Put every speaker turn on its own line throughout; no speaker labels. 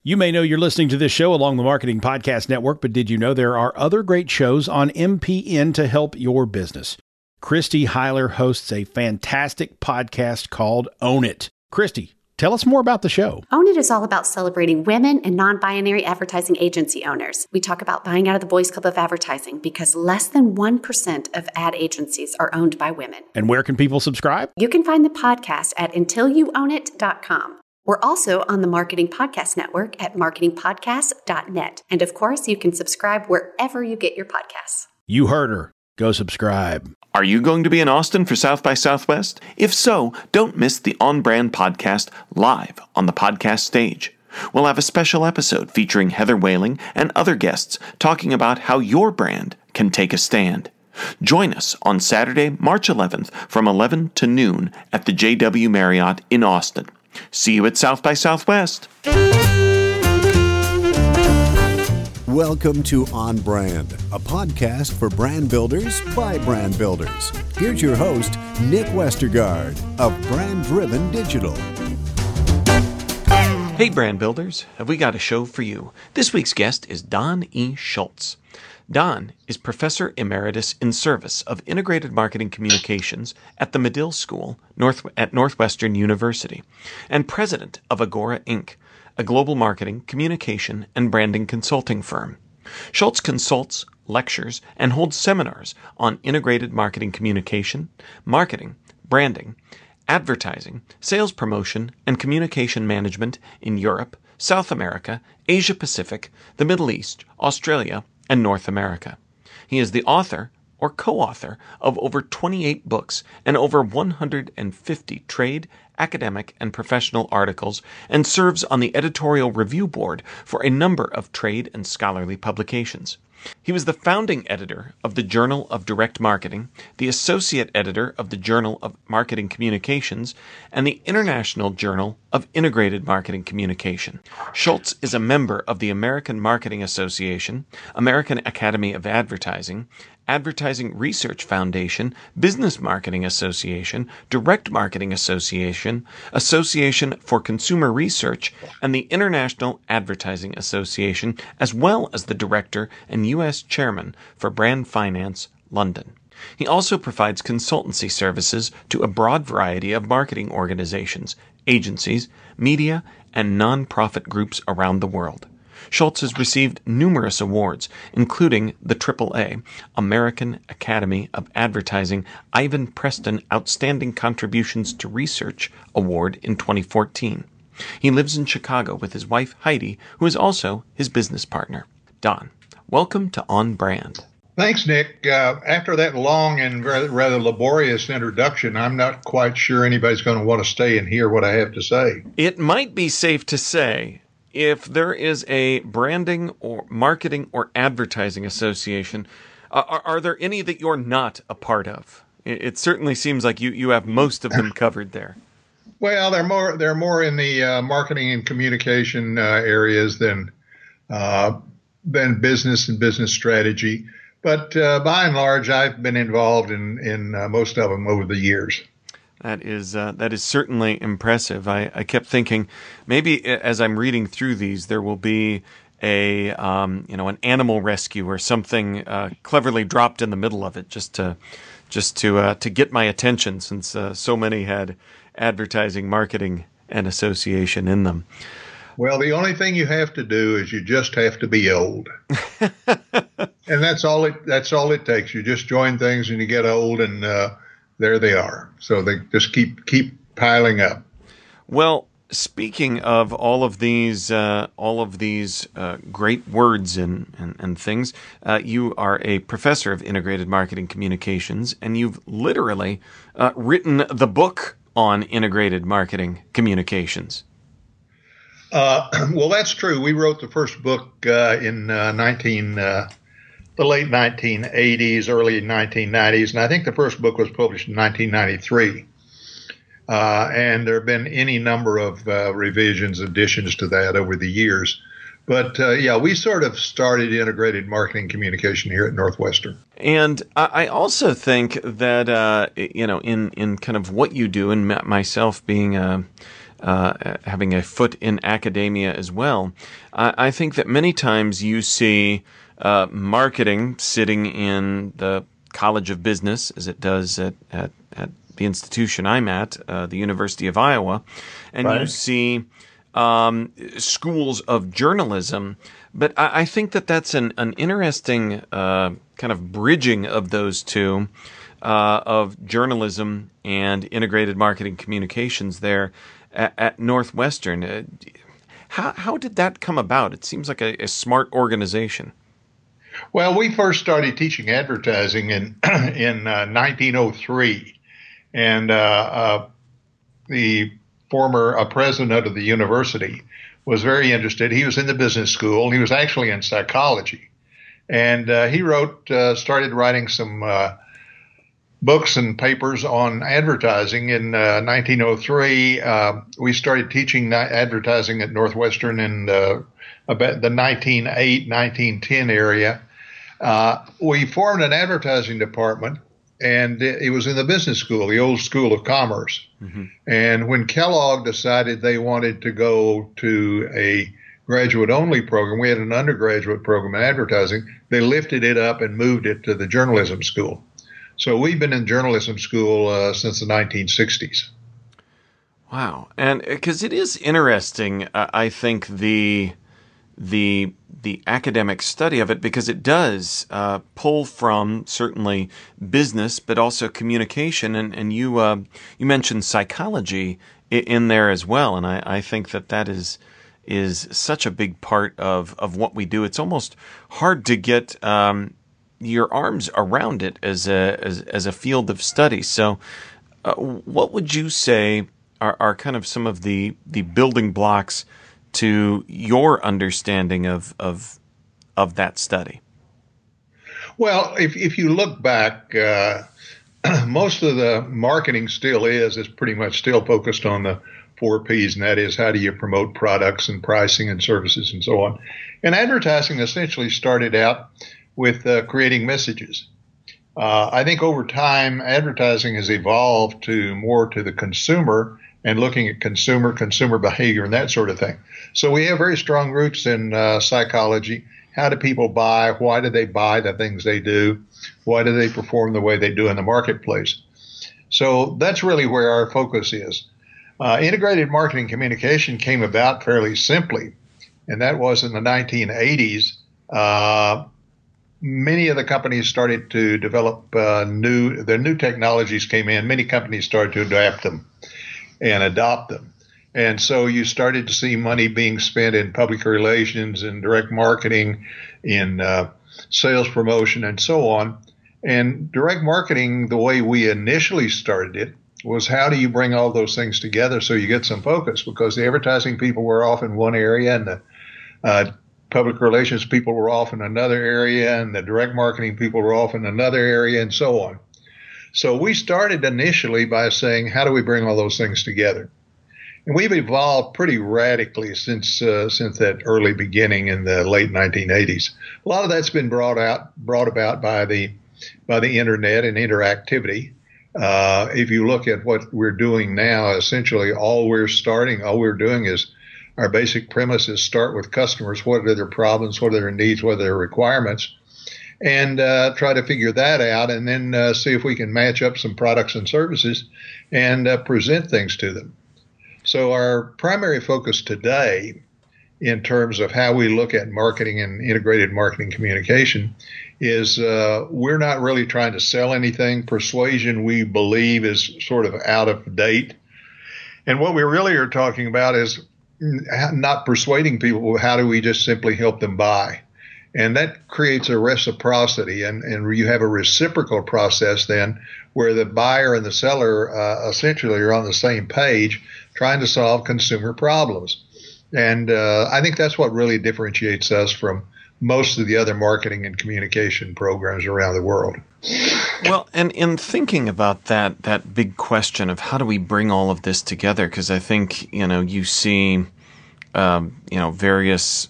You may know you're listening to this show along the Marketing Podcast Network, but did you know there are other great shows on MPN to help your business? Christy Heiler hosts a fantastic podcast called Own It. Christy, tell us more about the show.
Own It is all about celebrating women and non-binary advertising agency owners. We talk about buying out of the Boys Club of Advertising because less than 1% of ad agencies are owned by women.
And where can people subscribe?
You can find the podcast at untilyouownit.com. We're also on the Marketing Podcast Network at marketingpodcast.net. And of course, you can subscribe wherever you get your podcasts.
You heard her. Go subscribe.
Are you going to be in Austin for South by Southwest? If so, don't miss the On Brand podcast live on the podcast stage. We'll have a special episode featuring Heather Whaling and other guests talking about how your brand can take a stand. Join us on Saturday, March 11th from 11 to noon at the JW Marriott in Austin. See you at South by Southwest.
Welcome to On Brand, a podcast for brand builders by brand builders. Here's your host, Nick Westergaard of Brand Driven Digital.
Hey brand builders, have we got a show for you? This week's guest is Don E. Schultz. Don is Professor Emeritus in Service of Integrated Marketing Communications at the Medill School at Northwestern University and President of Agora Inc., a global marketing, communication, and branding consulting firm. Schultz consults, lectures, and holds seminars on integrated marketing communication, marketing, branding, advertising, sales promotion, and communication management in Europe, South America, Asia Pacific, the Middle East, Australia, and North America. He is the author or co-author of over 28 books and over 150 trade, academic, and professional articles, and serves on the editorial review board for a number of trade and scholarly publications. He was the founding editor of the Journal of Direct Marketing, the associate editor of the Journal of Marketing Communications, and the International Journal of Integrated Marketing Communication. Schultz is a member of the American Marketing Association, American Academy of Advertising, Advertising Research Foundation, Business Marketing Association, Direct Marketing Association, Association for Consumer Research, and the International Advertising Association, as well as the Director and U.S. Chairman for Brand Finance, London. He also provides consultancy services to a broad variety of marketing organizations, agencies, media, and non-profit groups around the world. Schultz has received numerous awards, including the AAA American Academy of Advertising Ivan Preston Outstanding Contributions to Research Award in 2014. He lives in Chicago with his wife Heidi, who is also his business partner. Don, welcome to On Brand.
Thanks, Nick. After that long and rather laborious introduction, I'm not quite sure anybody's going to want to stay and hear what I have to say.
It might be safe to say, if there is a branding or marketing or advertising association, are there any that you're not a part of? It certainly seems like you have most of them covered there.
Well, they're more in the marketing and communication areas than business and business strategy. But by and large, I've been involved in most of them over the years.
That is certainly impressive. I kept thinking maybe as I'm reading through these, there will be an animal rescue or something cleverly dropped in the middle of it just to get my attention, since so many had advertising, marketing, and association in them.
Well, the only thing you have to do is you just have to be old, and that's all it takes. You just join things and you get old, and there they are. So they just keep piling up. Well,
speaking of all of these great words and things, you are a professor of integrated marketing communications, and you've literally written the book on integrated marketing communications.
Well, that's true. We wrote the first book in the late 1980s, early 1990s, and I think the first book was published in 1993. And there have been any number of revisions, additions to that over the years. But we sort of started integrated marketing communication here at Northwestern.
And I also think that in kind of what you do, and myself being having a foot in academia as well. I think that many times you see marketing sitting in the College of Business, as it does at the institution I'm at, the University of Iowa, and you see schools of journalism. But I think that that's an interesting kind of bridging of those two, of journalism and integrated marketing communications there at Northwestern. How did that come about? It seems like a smart organization.
Well, we first started teaching advertising in 1903, and the former president of the university was very interested. He was in the business school. He was actually in psychology, and he started writing some books and papers on advertising in 1903. We started teaching advertising at Northwestern in about the 1908, 1910 area. We formed an advertising department, and it was in the business school, the old School of Commerce. Mm-hmm. And when Kellogg decided they wanted to go to a graduate-only program, we had an undergraduate program in advertising, they lifted it up and moved it to the journalism school. So we've been in journalism school since the 1960s.
Wow. And because it is interesting, I think, the academic study of it, because it does pull from certainly business, but also communication. And you mentioned psychology in there as well. And I think that is such a big part of what we do. It's almost hard to get your arms around it as a field of study. So what would you say are kind of some of the building blocks to your understanding of that study?
Well, if you look back, most of the marketing is pretty much still focused on the 4 Ps, and that is, how do you promote products and pricing and services and so on. And advertising essentially started out with creating messages. I think over time, advertising has evolved to more to the consumer and looking at consumer behavior and that sort of thing. So we have very strong roots in psychology. How do people buy? Why do they buy the things they do? Why do they perform the way they do in the marketplace? So that's really where our focus is. Integrated marketing communication came about fairly simply, and that was in the 1980s. Many of the companies started to develop new technologies came in. Many companies started to adapt them and adopt them. And so you started to see money being spent in public relations and direct marketing, in sales promotion, and so on. And direct marketing, the way we initially started it, was how do you bring all those things together so you get some focus? Because the advertising people were off in one area, and the public relations people were off in another area, and the direct marketing people were off in another area, and so on. So we started initially by saying, how do we bring all those things together? And we've evolved pretty radically since that early beginning in the late 1980s. A lot of that's been brought about by the internet and interactivity. If you look at what we're doing now, essentially all we're doing is, our basic premise is start with customers. What are their problems? What are their needs? What are their requirements? And try to figure that out, and then see if we can match up some products and services and present things to them. So our primary focus today, in terms of how we look at marketing and integrated marketing communication, is we're not really trying to sell anything. Persuasion, we believe, is sort of out of date. And what we really are talking about is not persuading people. How do we just simply help them buy? And that creates a reciprocity, and you have a reciprocal process then where the buyer and the seller essentially are on the same page trying to solve consumer problems. And I think that's what really differentiates us from most of the other marketing and communication programs around the world.
Well, and in thinking about that big question of how do we bring all of this together, because I think, you see, various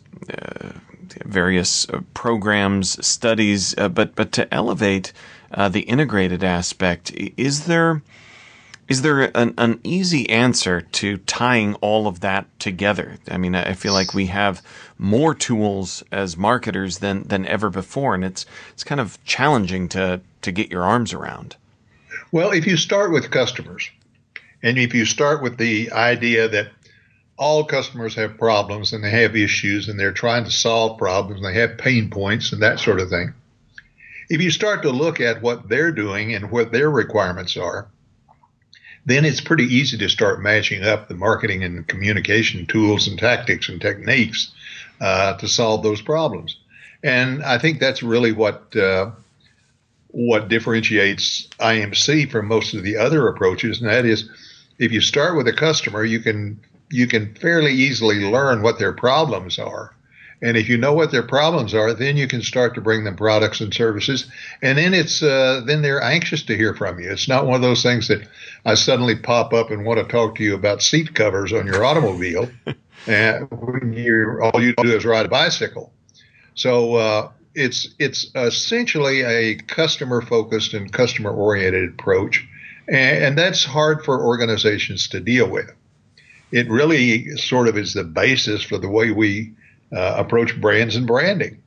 programs, studies, but to elevate the integrated aspect, is there Is there an easy answer to tying all of that together? I mean, I feel like we have more tools as marketers than ever before, and it's kind of challenging to get your arms around.
Well, if you start with customers, and if you start with the idea that all customers have problems and they have issues and they're trying to solve problems and they have pain points and that sort of thing, if you start to look at what they're doing and what their requirements are, then it's pretty easy to start matching up the marketing and communication tools and tactics and techniques to solve those problems. And I think that's really what differentiates IMC from most of the other approaches, and that is, if you start with a customer, you can fairly easily learn what their problems are. And if you know what their problems are, then you can start to bring them products and services. And then then they're anxious to hear from you. It's not one of those things that I suddenly pop up and want to talk to you about seat covers on your automobile. And all you do is ride a bicycle. So it's essentially a customer-focused and customer-oriented approach. And that's hard for organizations to deal with. It really sort of is the basis for the way we approach brands and branding.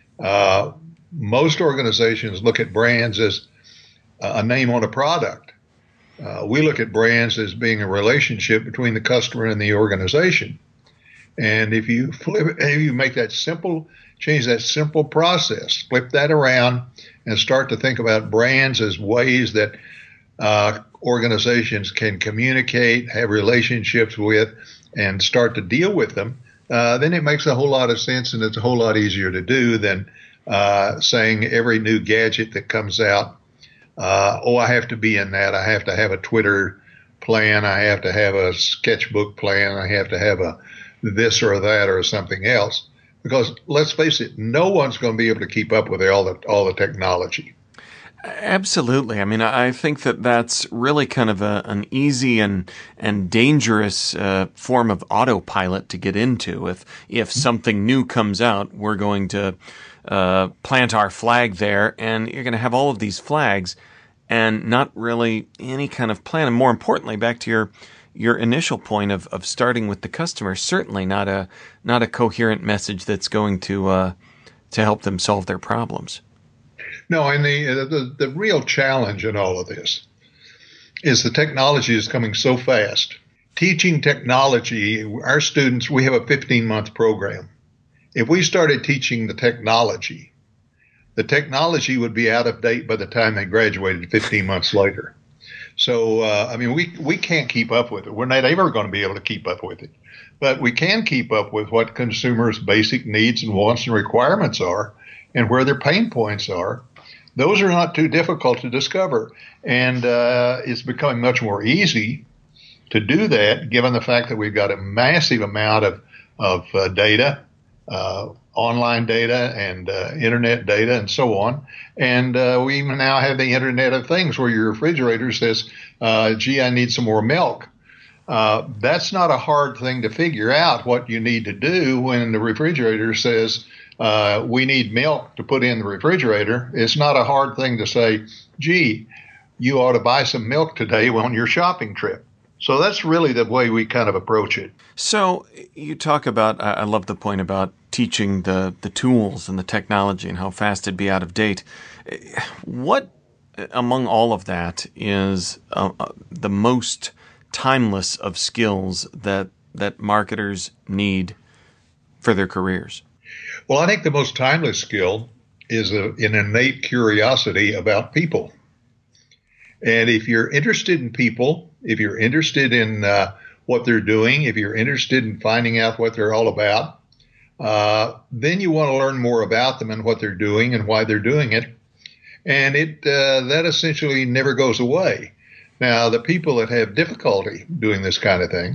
Most organizations look at brands as a name on a product. We look at brands as being a relationship between the customer and the organization. And if you make that simple, change that simple process, flip that around and start to think about brands as ways that organizations can communicate, have relationships with, and start to deal with them, then it makes a whole lot of sense, and it's a whole lot easier to do than saying every new gadget that comes out, I have to be in that. I have to have a Twitter plan. I have to have a sketchbook plan. I have to have a this or that or something else. Because let's face it, no one's going to be able to keep up with all the technology.
Absolutely. I mean, I think that's really kind of an easy and dangerous form of autopilot to get into. If something new comes out, we're going to plant our flag there, and you're going to have all of these flags and not really any kind of plan. And more importantly, back to your initial point of starting with the customer, certainly not a coherent message that's going to help them solve their problems.
No, and the real challenge in all of this is the technology is coming so fast. Teaching technology, our students, we have a 15-month program. If we started teaching the technology would be out of date by the time they graduated 15 months later. So, we can't keep up with it. We're not ever going to be able to keep up with it. But we can keep up with what consumers' basic needs and wants and requirements are and where their pain points are. Those are not too difficult to discover. And it's becoming much more easy to do that, given the fact that we've got a massive amount of data, online data and internet data and so on. And we even now have the Internet of Things where your refrigerator says, gee, I need some more milk. That's not a hard thing to figure out what you need to do when the refrigerator says, we need milk to put in the refrigerator. It's not a hard thing to say, gee, you ought to buy some milk today on your shopping trip. So that's really the way we kind of approach it.
So you talk about, I love the point about teaching the tools and the technology and how fast it'd be out of date. What among all of that is the most timeless of skills that marketers need for their careers?
Well, I think the most timeless skill is an innate curiosity about people. And if you're interested in people, if you're interested in what they're doing, if you're interested in finding out what they're all about, then you want to learn more about them and what they're doing and why they're doing it. And that essentially never goes away. Now, the people that have difficulty doing this kind of thing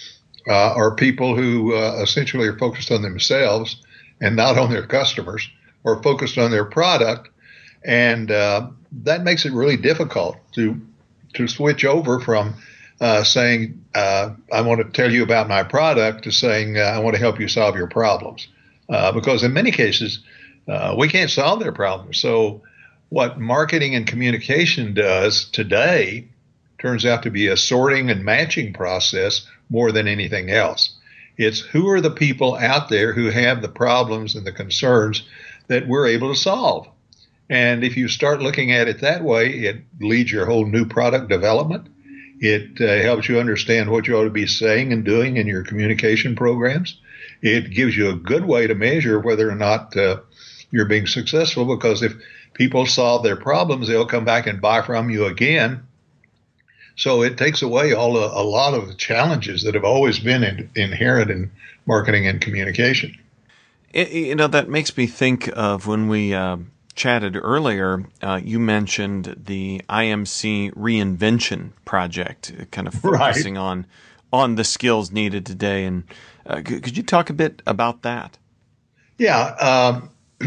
are people who essentially are focused on themselves and not on their customers, or focused on their product. And that makes it really difficult to switch over from saying, I want to tell you about my product, to saying, I want to help you solve your problems. Because in many cases, we can't solve their problems. So what marketing and communication does today turns out to be a sorting and matching process more than anything else. It's who are the people out there who have the problems and the concerns that we're able to solve. And if you start looking at it that way, it leads your whole new product development. It helps you understand what you ought to be saying and doing in your communication programs. It gives you a good way to measure whether or not you're being successful, because if people solve their problems, they'll come back and buy from you again. So it takes away a lot of the challenges that have always been inherent in marketing and communication.
That makes me think of when we chatted earlier, you mentioned the IMC Reinvention Project, kind of focusing on the skills needed today. And could you talk a bit about that?
Yeah.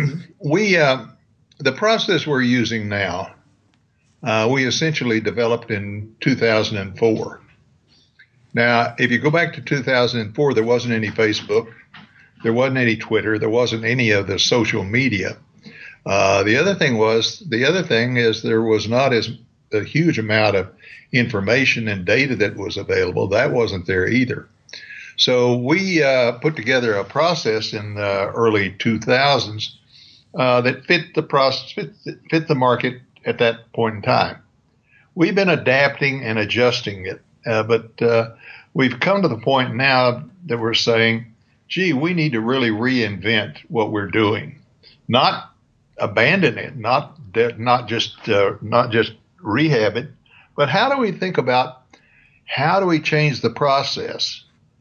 The process we're using now, we essentially developed in 2004. Now, if you go back to 2004, there wasn't any Facebook, there wasn't any Twitter, there wasn't any of the social media. The other thing is there was not a huge amount of information and data that was available. That wasn't there either. So we put together a process in the early 2000s that fit the market at that point in time. We've been adapting and adjusting it, but we've come to the point now that we're saying, gee, we need to really reinvent what we're doing, not abandon it, not just rehab it, but how do we think about how do we change the process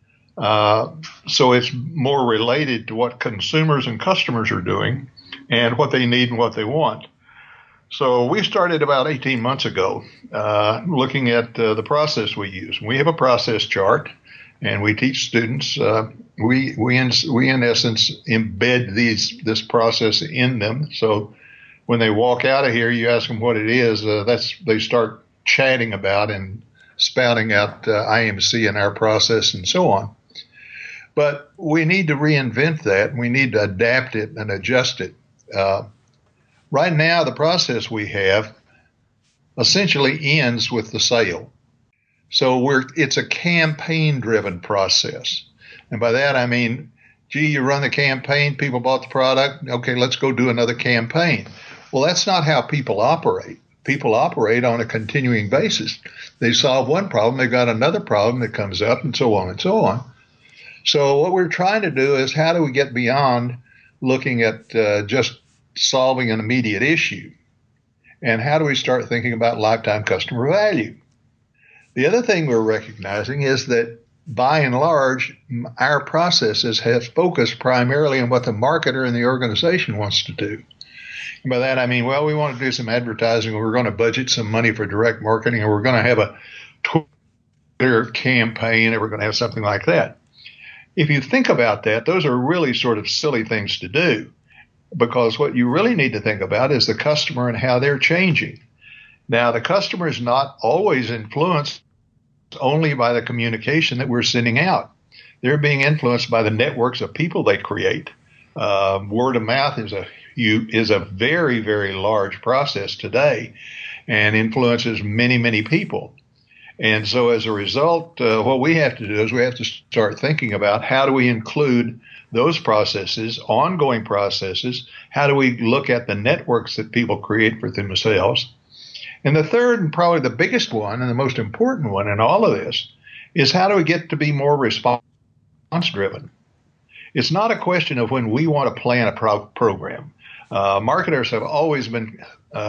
so it's more related to what consumers and customers are doing and what they need and what they want. So we started about 18 months ago looking at the process we use. We have a process chart, and we teach students. We in essence embed this process in them. So when they walk out of here, you ask them what it is. They start chatting about and spouting out IMC and our process and so on. But we need to reinvent that. We need to adapt it and adjust it. Right now, the process we have essentially ends with the sale. So it's a campaign-driven process. And by that, I mean, gee, you run the campaign, people bought the product, okay, let's go do another campaign. Well, that's not how people operate. People operate on a continuing basis. They solve one problem, they've got another problem that comes up, and so on and so on. So what we're trying to do is how do we get beyond looking at just solving an immediate issue, and how do we start thinking about lifetime customer value? The other thing we're recognizing is that by and large, our processes have focused primarily on what the marketer in the organization wants to do. And by that, I mean, well, we want to do some advertising, or we're going to budget some money for direct marketing, or we're going to have a Twitter campaign, or we're going to have something like that. If you think about that, those are really sort of silly things to do, because what you really need to think about is the customer and how they're changing. Now, the customer is not always influenced only by the communication that we're sending out. They're being influenced by the networks of people they create. Word of mouth is a very, very large process today and influences many, many people. And so as a result, what we have to do is we have to start thinking about how do we include those processes, ongoing processes. How do we look at the networks that people create for themselves? And the third, and probably the biggest one and the most important one in all of this, is how do we get to be more response-driven? It's not a question of when we want to plan a program. Marketers have always been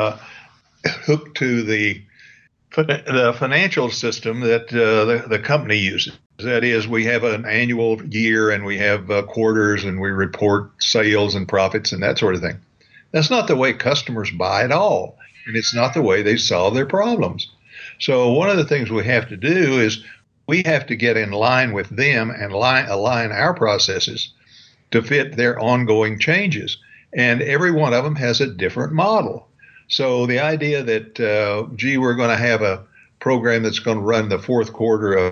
hooked to the financial system that the company uses. That is, we have an annual year and we have quarters and we report sales and profits and that sort of thing. That's not the way customers buy at all. And it's not the way they solve their problems. So one of the things we have to do is we have to get in line with them and align our processes to fit their ongoing changes. And every one of them has a different model. So the idea that, we're going to have a program that's going to run the fourth quarter of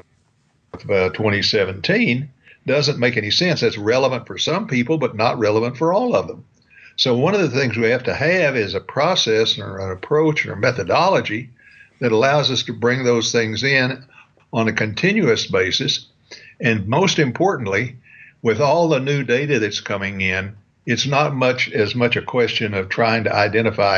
2017 doesn't make any sense. That's relevant for some people, but not relevant for all of them. So one of the things we have to have is a process or an approach or a methodology that allows us to bring those things in on a continuous basis. And most importantly, with all the new data that's coming in, it's not as much a question of trying to identify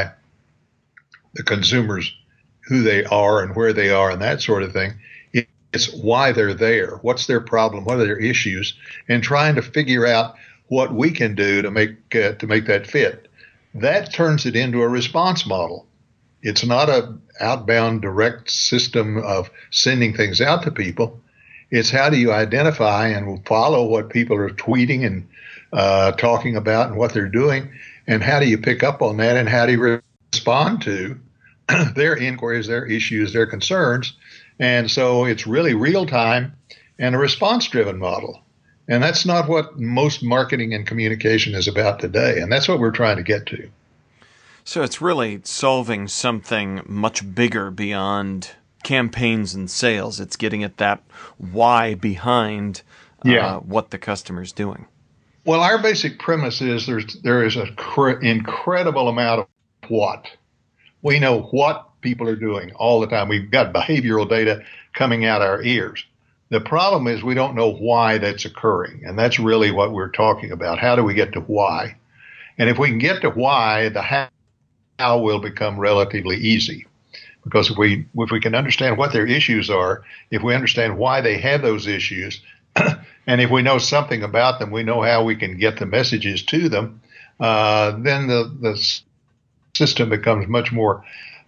the consumers, who they are and where they are and that sort of thing. It's why they're there. What's their problem? What are their issues? And trying to figure out what we can do to make that fit. That turns it into a response model. It's not an outbound direct system of sending things out to people. It's how do you identify and follow what people are tweeting and talking about and what they're doing, and how do you pick up on that, and how do you respond to their inquiries, their issues, their concerns. And so it's really real time and a response-driven model. And that's not what most marketing and communication is about today. And that's what we're trying to get to.
So it's really solving something much bigger beyond campaigns and sales. It's getting at that why behind what the customer's doing.
Well, our basic premise is there is an incredible amount of what. We know what people are doing all the time. We've got behavioral data coming out our ears. The problem is we don't know why that's occurring, and that's really what we're talking about. How do we get to why? And if we can get to why, the how will become relatively easy. Because if we can understand what their issues are, if we understand why they have those issues, and if we know something about them, we know how we can get the messages to them, then the system becomes much more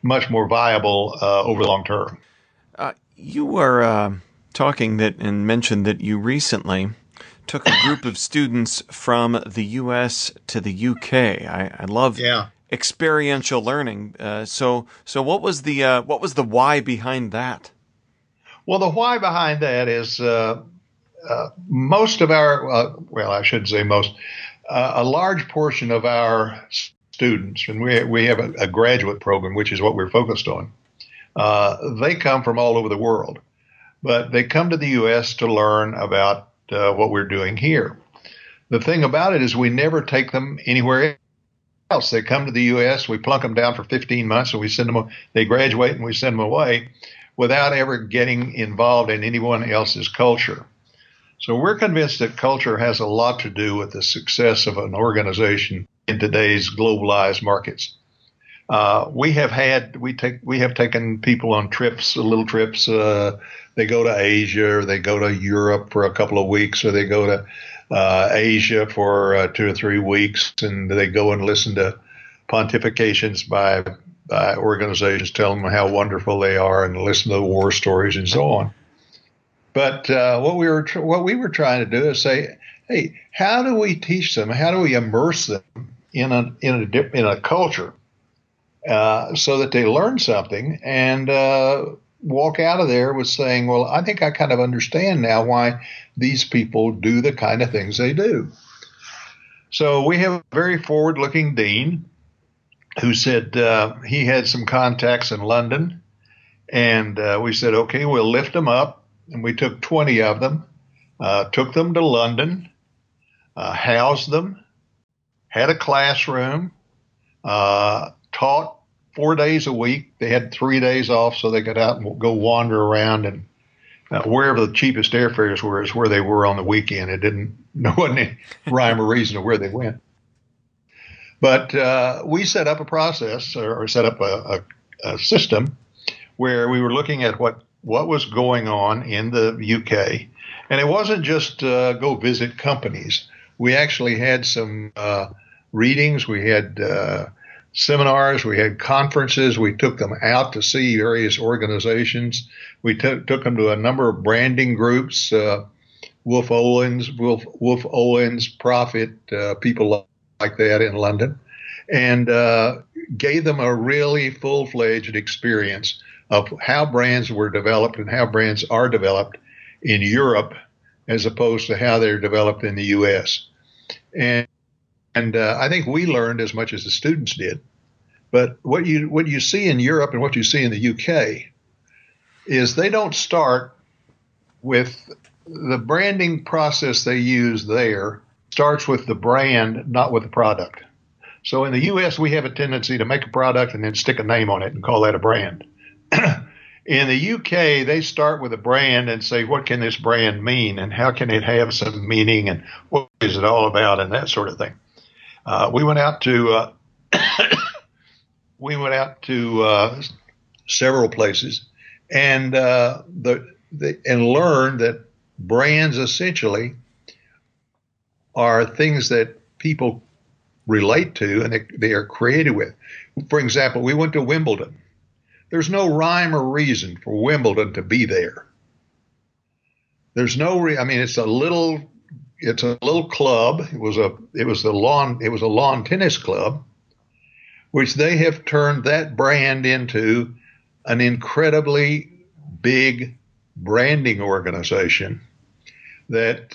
viable over the long term.
You were talking and mentioned that you recently took a group of students from the U.S. to the U.K. I love experiential learning. So what was the why behind that?
Well, the why behind that is most of our I shouldn't say most, a large portion of our students, and we have a graduate program, which is what we're focused on. They come from all over the world, but they come to the U.S. to learn about what we're doing here. The thing about it is we never take them anywhere else. They come to the U.S., we plunk them down for 15 months, and we send them. They graduate, and we send them away without ever getting involved in anyone else's culture. So we're convinced that culture has a lot to do with the success of an organization in today's globalized markets. We have taken people on trips, little trips. They go to Asia, or they go to Europe for a couple of weeks, or they go to Asia for 2 or 3 weeks, and they go and listen to pontifications by organizations telling them how wonderful they are, and listen to the war stories and so on. But what we were trying to do is say, hey, how do we teach them? How do we immerse them in a culture so that they learn something and walk out of there with saying, well, I think I kind of understand now why these people do the kind of things they do. So we have a very forward-looking dean who said he had some contacts in London, and we said, okay, we'll lift them up. And we took 20 of them, took them to London, housed them, had a classroom, taught 4 days a week. They had 3 days off so they could out and go wander around, and wherever the cheapest airfares were is where they were on the weekend. There wasn't any rhyme or reason to where they went. But we set up a process, or set up a system where we were looking at what was going on in the UK. And it wasn't just go visit companies. We actually had some readings. We had seminars. We had conferences. We took them out to see various organizations. We took them to a number of branding groups, Wolf Owens, Profit, people like that in London, and gave them a really full-fledged experience of how brands were developed and how brands are developed in Europe as opposed to how they're developed in the U.S. And I think we learned as much as the students did. But what you see in Europe and what you see in the U.K. is they don't start with the branding process they use there starts with the brand, not with the product. So in the U.S., we have a tendency to make a product and then stick a name on it and call that a brand. In the UK, they start with a brand and say, what can this brand mean, and how can it have some meaning, and what is it all about, and that sort of thing. We went out to several places, and and learned that brands essentially are things that people relate to and they are created with. For example, we went to Wimbledon. There's no rhyme or reason for Wimbledon to be there. There's no it's a little club. It was a lawn tennis club, which they have turned that brand into an incredibly big branding organization that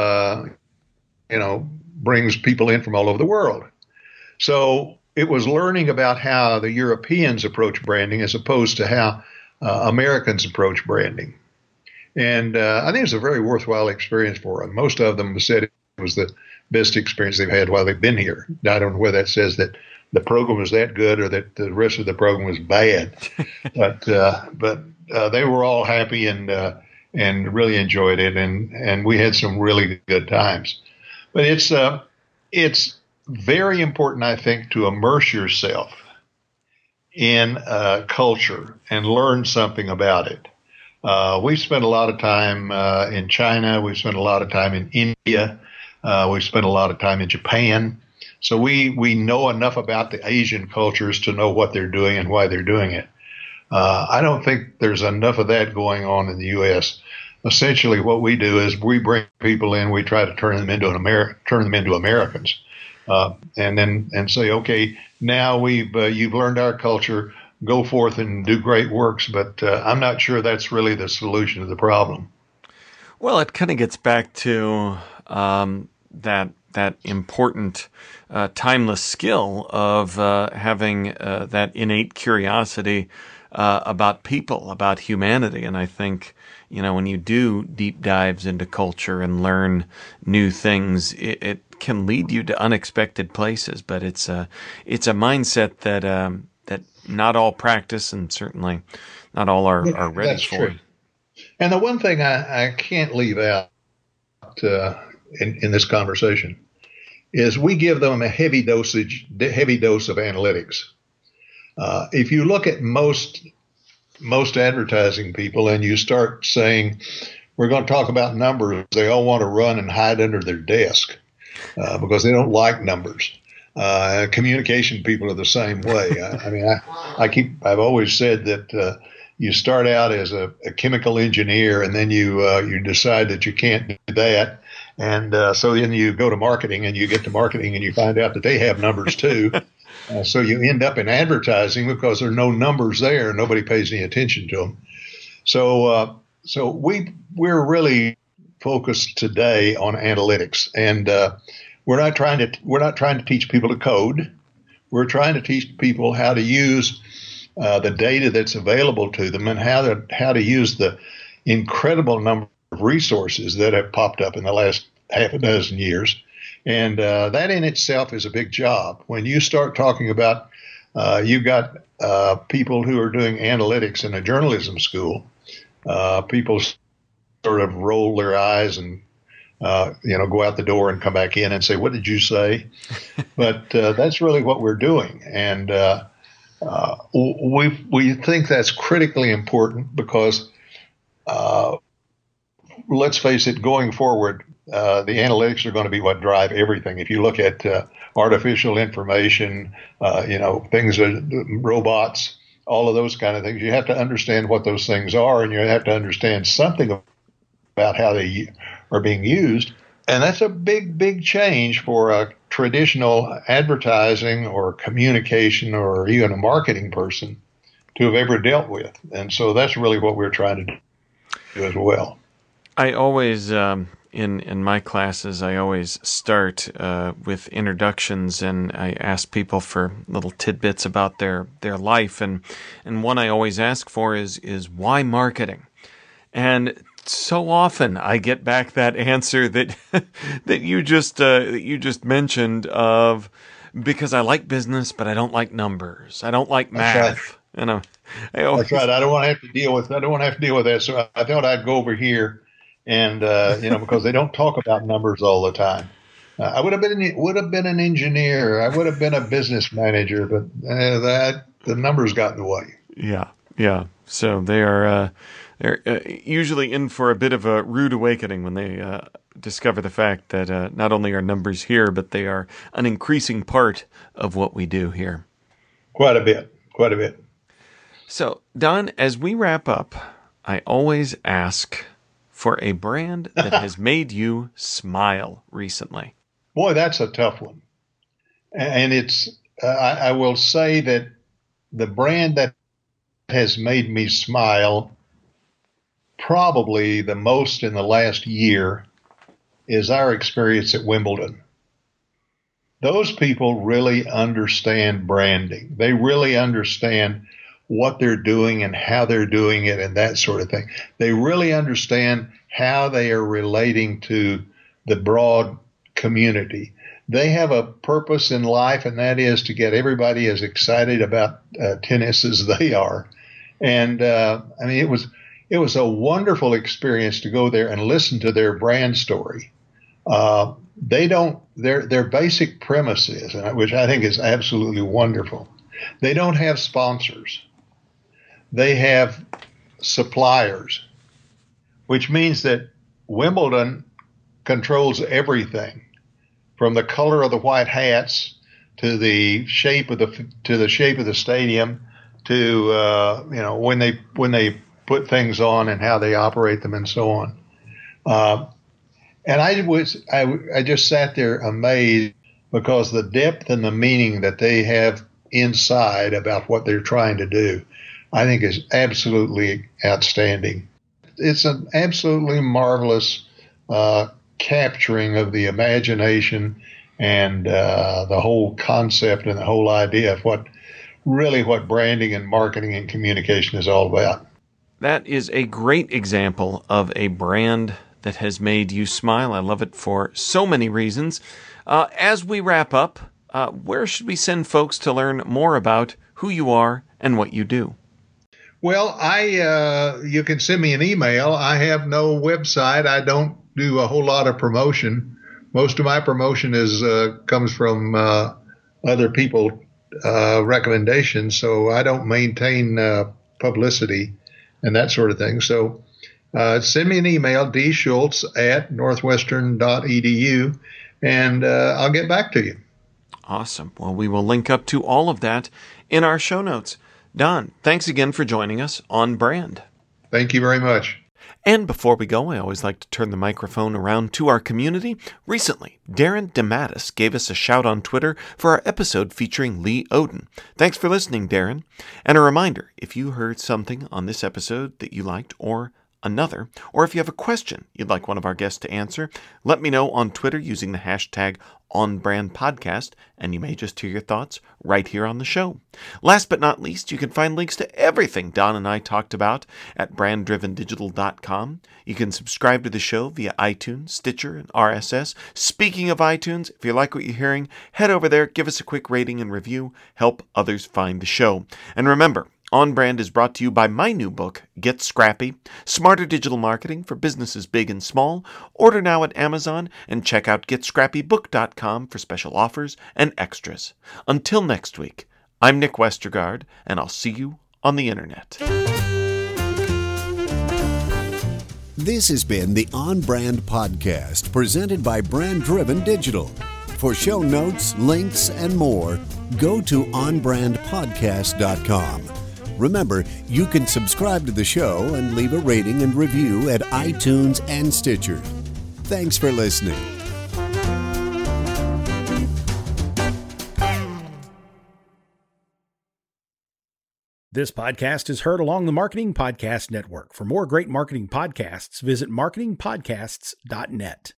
brings people in from all over the world. So it was learning about how the Europeans approach branding as opposed to how Americans approach branding. And I think it's a very worthwhile experience for them. Most of them said it was the best experience they've had while they've been here. Now, I don't know whether that says that the program was that good or that the rest of the program was bad, but they were all happy and really enjoyed it, and we had some really good times. But it's very important, I think, to immerse yourself in culture and learn something about it. We spent a lot of time in China. We spent a lot of time in India. We spent a lot of time in Japan. So we know enough about the Asian cultures to know what they're doing and why they're doing it. I don't think there's enough of that going on in the U.S. Essentially, what we do is we bring people in. We try to turn them into Americans, and say, okay, now you've learned our culture. Go forth and do great works. But I'm not sure that's really the solution to the problem.
Well, it kind of gets back to that important timeless skill of having that innate curiosity about people, about humanity. And I think, when you do deep dives into culture and learn new things, it can lead you to unexpected places. But it's a mindset that not all practice and certainly not all are ready
That's
for.
True. And the one thing I can't leave out in this conversation is we give them a heavy dose of analytics. If you look at most advertising people and you start saying, we're going to talk about numbers, they all want to run and hide under their desk because they don't like numbers. Communication people are the same way. I've always said that you start out as a chemical engineer, and then you decide that you can't do that. And so then you go to marketing, and you get to marketing, and you find out that they have numbers too. So you end up in advertising because there are no numbers there, and nobody pays any attention to them. So we're really focused today on analytics, and we're not trying to teach people to code. We're trying to teach people how to use the data that's available to them, and how to use the incredible number of resources that have popped up in the last half a dozen years. And that in itself is a big job. When you start talking about, you've got people who are doing analytics in a journalism school, people sort of roll their eyes and go out the door and come back in and say, what did you say? But that's really what we're doing. And we think that's critically important because, let's face it, going forward, the analytics are going to be what drive everything. If you look at artificial information, things, robots, all of those kind of things, you have to understand what those things are, and you have to understand something about how they are being used. And that's a big, big change for a traditional advertising or communication or even a marketing person to have ever dealt with. And so that's really what we're trying to do as well.
I always, in my classes, I always start with introductions, and I ask people for little tidbits about their life. And one I always ask for is why marketing? And so often I get back that answer that that you just mentioned of, because I like business, but I don't like numbers. I don't like math.
Right. That's right. I don't want to have to deal with that. So I thought I'd go over here, and because they don't talk about numbers all the time. I would have been an engineer. I would have been a business manager, but the numbers got in the way.
Yeah. So they're usually in for a bit of a rude awakening when they discover the fact that not only are numbers here, but they are an increasing part of what we do here.
Quite a bit.
So, Don, as we wrap up, I always ask for a brand that has made you smile recently.
Boy, that's a tough one. And it's, I will say that the brand that has made me smile probably the most in the last year is our experience at Wimbledon. Those people really understand branding. They really understand what they're doing and how they're doing it and that sort of thing. They really understand how they are relating to the broad community. They have a purpose in life, and that is to get everybody as excited about tennis as they are. And it was a wonderful experience to go there and listen to their brand story. Their basic premise is, which I think is absolutely wonderful, they don't have sponsors. They have suppliers, which means that Wimbledon controls everything, from the color of the white hats to the shape of the stadium to when they put things on and how they operate them and so on. And I just sat there amazed because the depth and the meaning that they have inside about what they're trying to do, I think is absolutely outstanding. It's an absolutely marvelous capturing of the imagination and the whole concept and the whole idea of what branding and marketing and communication is all about.
That is a great example of a brand that has made you smile. I love it for so many reasons. As we wrap up, where should we send folks to learn more about who you are and what you do?
Well, you can send me an email. I have no website. I don't do a whole lot of promotion. Most of my promotion comes from other people recommendations, so I don't maintain publicity and that sort of thing. So send me an email, dschultz@northwestern.edu, and I'll get back to you.
Awesome. Well, we will link up to all of that in our show notes. Don, thanks again for joining us on Brand.
Thank you very much.
And before we go, I always like to turn the microphone around to our community. Recently, Darren DeMattis gave us a shout on Twitter for our episode featuring Lee Odin. Thanks for listening, Darren. And a reminder, if you heard something on this episode that you liked or another, or if you have a question you'd like one of our guests to answer, let me know on Twitter using the hashtag OnBrandPodcast, and you may just hear your thoughts right here on the show. Last but not least, you can find links to everything Don and I talked about at branddrivendigital.com. You can subscribe to the show via iTunes, Stitcher, and RSS. Speaking of iTunes, if you like what you're hearing, head over there, give us a quick rating and review, help others find the show. And remember, On Brand is brought to you by my new book, Get Scrappy, Smarter Digital Marketing for Businesses Big and Small. Order now at Amazon and check out GetScrappyBook.com for special offers and extras. Until next week, I'm Nick Westergaard, and I'll see you on the internet.
This has been the On Brand Podcast, presented by Brand Driven Digital. For show notes, links, and more, go to onbrandpodcast.com. Remember, you can subscribe to the show and leave a rating and review at iTunes and Stitcher. Thanks for listening.
This podcast is heard along the Marketing Podcast Network. For more great marketing podcasts, visit marketingpodcasts.net.